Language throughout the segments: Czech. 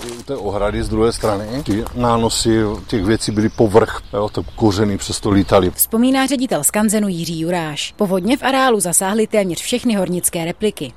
u té ohrady z druhé strany. Ty nánosy těch věcí byly povrch, to kořeny přesto lítaly. Vzpomíná ředitel skanzenu Jiří Juráš. Povodně v areálu zasáhly téměř všechny hornické repliky.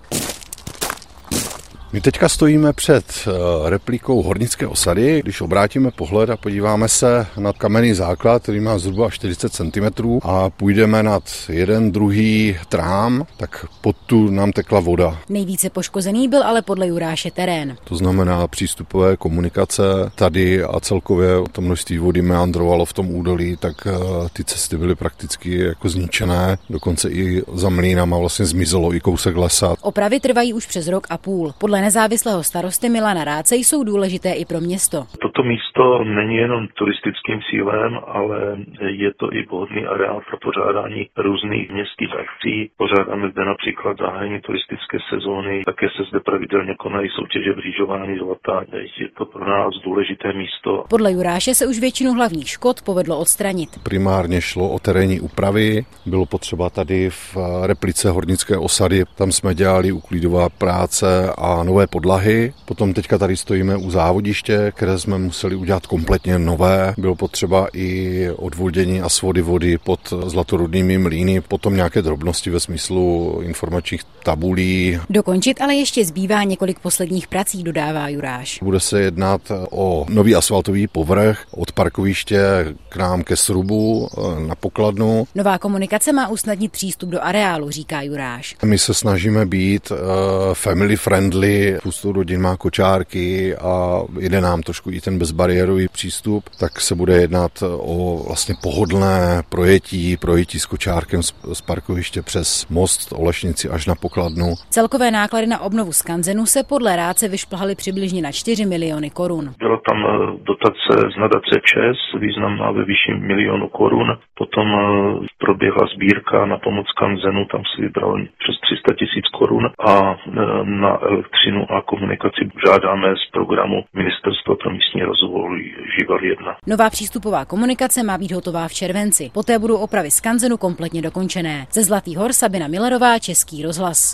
My teďka stojíme před replikou hornické osady. Když obrátíme pohled a podíváme se na kamenný základ, který má zhruba 40 cm a půjdeme nad jeden druhý trám, tak pod tu nám tekla voda. Nejvíce poškozený byl ale podle Juráše terén. To znamená přístupové komunikace tady a celkově to množství vody meandrovalo v tom údolí, tak ty cesty byly prakticky jako zničené. Dokonce i za mlýnama vlastně zmizelo i kousek lesa. Opravy trvají už přes rok a půl. Podle nezávislého starosty Milana Ráce jsou důležité i pro město. Toto místo není jenom turistickým cílem, ale je to i vhodný areál pro pořádání různých městských akcí. Pořádáme zde například zahájení turistické sezóny, také se zde pravidelně konají soutěže v rýžování zlata. Je to pro nás důležité místo. Podle Juráše se už většinu hlavních škod povedlo odstranit. Primárně šlo o terénní úpravy. Bylo potřeba tady v replice hornické osady, tam jsme dělali uklidová práce a nové podlahy. Potom teďka tady stojíme u závodiště, které jsme museli udělat kompletně nové. Bylo potřeba i odvodění a svody vody pod zlatorudnými mlýny, potom nějaké drobnosti ve smyslu informačních tabulí. Dokončit ale ještě zbývá několik posledních prací, dodává Juráš. Bude se jednat o nový asfaltový povrch od parkoviště k nám ke srubu na pokladnu. Nová komunikace má usnadnit přístup do areálu, říká Juráš. My se snažíme být family friendly, spoustu rodin má kočárky a jde nám trošku i ten bezbariérový přístup, tak se bude jednat o vlastně pohodlné projetí s kočárkem z parkoviště přes most Olešnici až na pokladnu. Celkové náklady na obnovu skanzenu se podle Ráce vyšplhaly přibližně na 4 miliony korun. Byla tam dotace z nadace ČES, významná ve výši 1 milionu korun. Potom proběhla sbírka na pomoc skanzenu, tam si vybral přes 300 000 korun a na elektřinu a komunikaci žádáme z programu Ministerstva pro místní rozvoj Živel 1. Nová přístupová komunikace má být hotová v červenci. Poté budou opravy skanzenu kompletně dokončené. Ze Zlatých Hor Sabina Millerová, Český rozhlas.